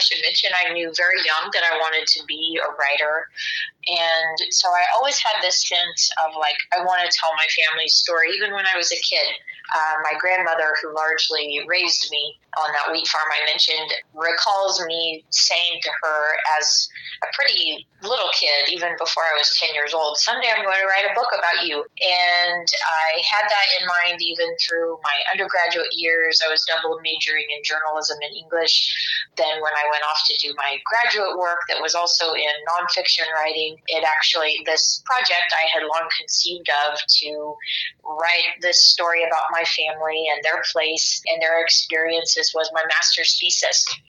should mention I knew very young that I wanted to be a writer. And so I always had this sense of like, I want to tell my family's story, even when I was a kid. My grandmother, who largely raised me on that wheat farm I mentioned, recalls me saying to her as a pretty little kid, even before I was 10 years old, someday I'm going to write a book about you. And I had that in mind even through my undergraduate years. I was double majoring in journalism and English. Then when I went off to do my graduate work that was also in nonfiction writing, this project I had long conceived of to write this story about my family and their place and their experiences was my master's thesis.